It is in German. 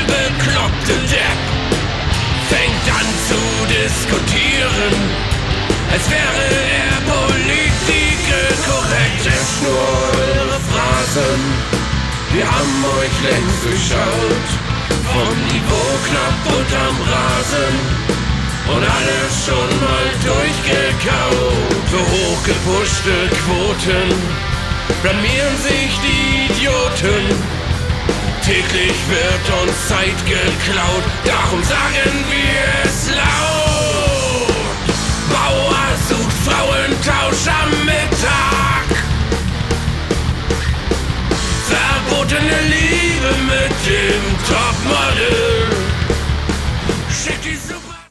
bekloppte Depp fängt an zu diskutieren, als wäre er politisch korrekt. Es nur eure Phrasen, wir haben euch längst durchschaut, vom Niveau knapp unterm Rasen und alles schon mal durchgekaut. Für hochgepuschte Quoten blamieren sich die Idioten. Täglich wird uns Zeit geklaut, darum sagen